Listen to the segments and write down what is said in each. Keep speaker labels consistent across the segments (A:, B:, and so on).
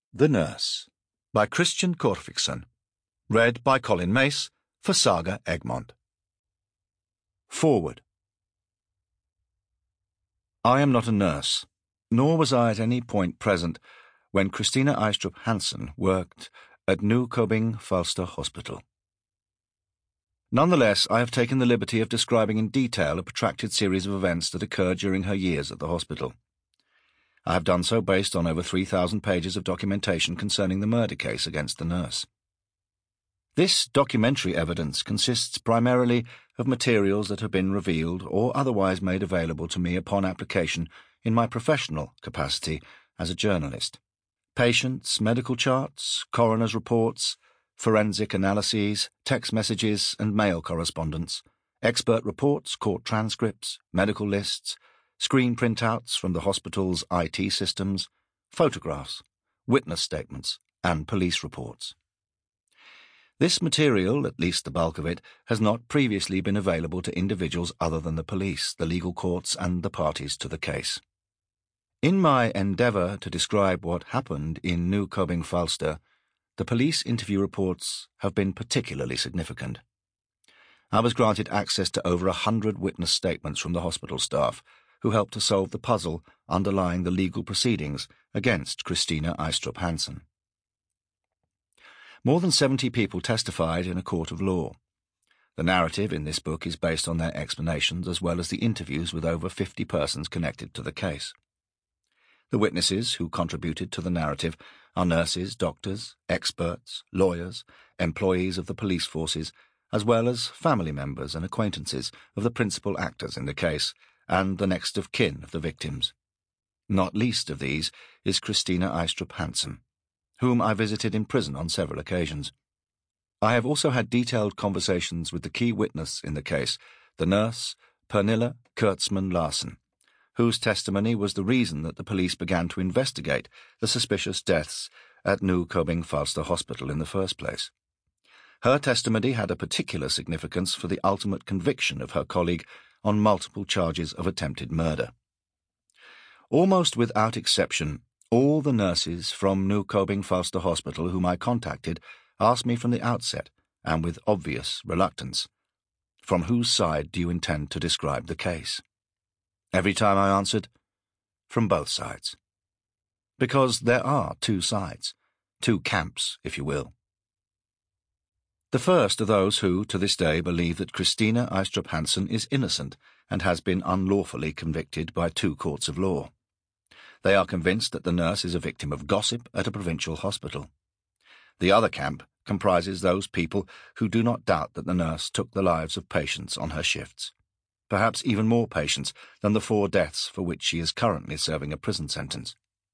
A: The Nurse by Christian Korfiksson. Read by Colin Mace for Saga Egmont. Forward. I am not a nurse, nor was I at any point present when Christina Eistrup Hansen worked at Nykøbing Falster Hospital. Nonetheless, I have taken the liberty of describing in detail a protracted series of events that occurred during her years at the hospital. I have done so based on over 3,000 pages of documentation concerning the murder case against the nurse. This documentary evidence consists primarily of materials that have been revealed or otherwise made available to me upon application in my professional capacity as a journalist. Patients, medical charts, coroner's reports, forensic analyses, text messages and mail correspondence, expert reports, court transcripts, medical lists, screen printouts from the hospital's IT systems, photographs, witness statements, and police reports. This material, at least the bulk of it, has not previously been available to individuals other than the police, the legal courts, and the parties to the case. In my endeavour to describe what happened in Nykøbing Falster, the police interview reports have been particularly significant. I was granted access to over 100 witness statements from the hospital staff, who helped to solve the puzzle underlying the legal proceedings against Christina Eistrup Hansen. More than 70 people testified in a court of law. The narrative in this book is based on their explanations as well as the interviews with over 50 persons connected to the case. The witnesses who contributed to the narrative are nurses, doctors, experts, lawyers, employees of the police forces, as well as family members and acquaintances of the principal actors in the case, and the next of kin of the victims. Not least of these is Christina Eistrup Hansen, whom I visited in prison on several occasions. I have also had detailed conversations with the key witness in the case, the nurse Pernille Kurtzman Larsen, whose testimony was the reason that the police began to investigate the suspicious deaths at Nykøbing Falster Hospital in the first place. Her testimony had a particular significance for the ultimate conviction of her colleague on multiple charges of attempted murder. Almost without exception, all the nurses from Nykøbing Falster Hospital whom I contacted asked me from the outset, and with obvious reluctance, "From whose side do you intend to describe the case?" Every time I answered, "From both sides." Because there are two sides, two camps, if you will. The first are those who, to this day, believe that Christina Eistrup Hansen is innocent and has been unlawfully convicted by two courts of law. They are convinced that the nurse is a victim of gossip at a provincial hospital. The other camp comprises those people who do not doubt that the nurse took the lives of patients on her shifts, perhaps even more patients than the 4 deaths for which she is currently serving a prison sentence.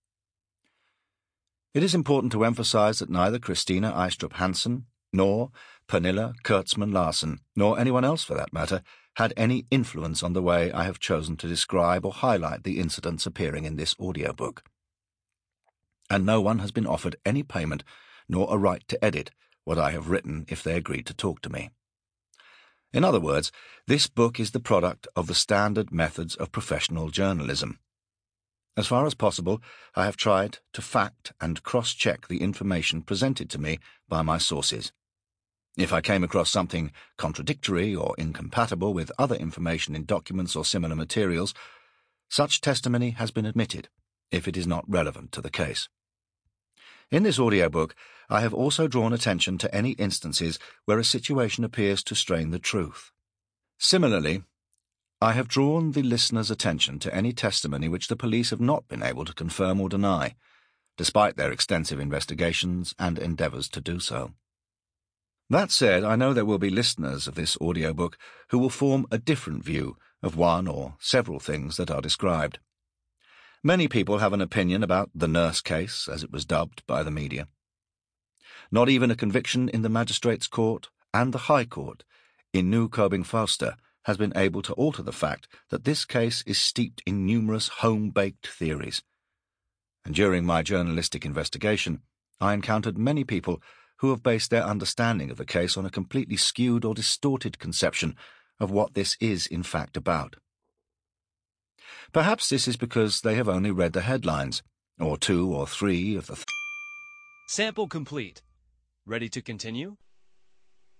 A: It is important to emphasize that neither Christina Eistrup Hansen nor Pernille Kurtzman Larsen, nor anyone else for that matter, had any influence on the way I have chosen to describe or highlight the incidents appearing in this audiobook. And no one has been offered any payment nor a right to edit what I have written if they agreed to talk to me. In other words, this book is the product of the standard methods of professional journalism. As far as possible, I have tried to fact and cross-check the information presented to me by my sources. If I came across something contradictory or incompatible with other information in documents or similar materials, such testimony has been admitted, if it is not relevant to the case. In this audiobook, I have also drawn attention to any instances where a situation appears to strain the truth. Similarly, I have drawn the listener's attention to any testimony which the police have not been able to confirm or deny, despite their extensive investigations and endeavours to do so. That said, I know there will be listeners of this audiobook who will form a different view of one or several things that are described. Many people have an opinion about the nurse case, as it was dubbed by the media. Not even a conviction in the magistrates' court and the High Court in Nykøbing Falster has been able to alter the fact that this case is steeped in numerous home-baked theories. And during my journalistic investigation, I encountered many people who have based their understanding of the case on a completely skewed or distorted conception of what this is in fact about. Perhaps this is because they have only read the headlines, or 2 or 3 of the
B: Sample complete. Ready to continue?